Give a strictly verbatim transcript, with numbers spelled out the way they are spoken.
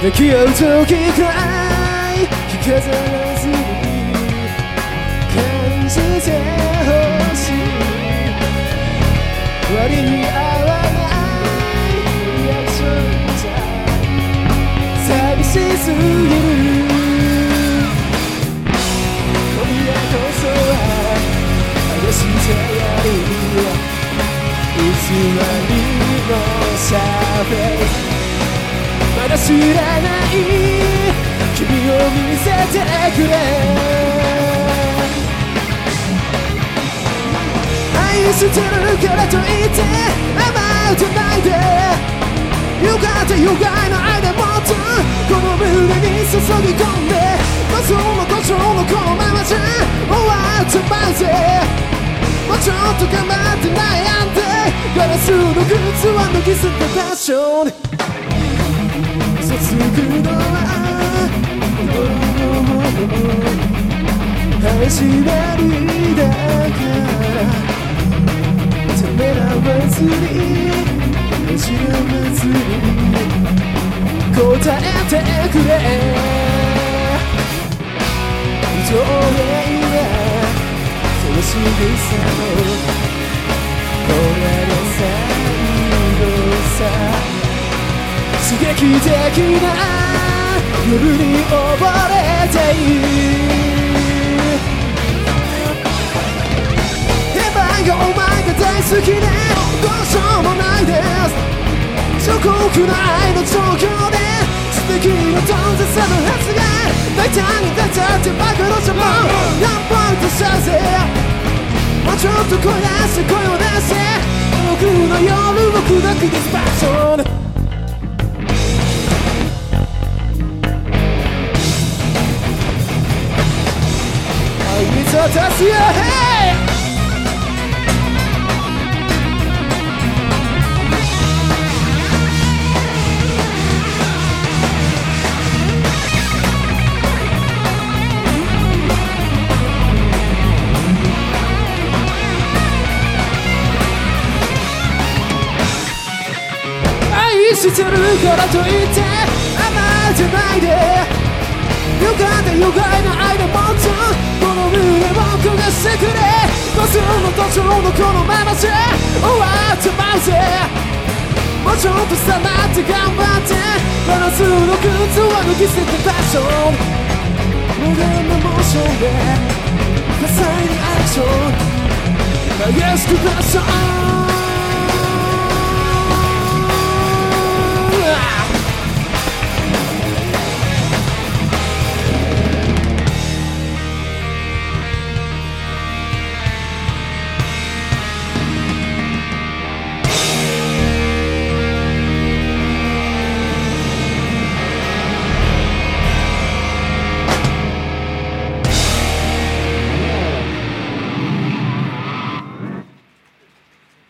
泣き合う時くらい着飾らずに感じてほしい。割に合わないリアクションじゃ寂しすぎる。今夜こそは激しさやり偽りのシャーフェイス、まだ知らない君を見せてくれ。愛してるからといって甘えてないで。よかったよがいの愛でもっとこの胸に注ぎ込んで、まずの途中のこのままじゃ終わっちまうぜ。もうちょっと頑張って悩んでガラスの靴は脱ぎ捨てファッション。嘘つくのは始まりだからためらわずに諦めずに答えてくれ。上映はその仕草のこれで最後さ。刺激的な夜に溺れている。ヘバンがお前が大好きでどうしようもないです。諸国の愛の状況で素敵な頓挫さのはずが大胆に出ちゃってバカの邪魔何ポイントしたぜ。もうちょっと声出して声を出して僕の夜を砕くディスパッション。愛と出すよ、hey!愛してるからといって甘えてないで。よかったよがいの愛でもっとこの胸を焦がしてくれ。バスの途中のこのままじゃ終わっちまうぜ。もうちょっとさまって頑張ってガラスの靴を脱ぎ捨ててファッション。無限なモーションで多彩にアクション激しくファッション。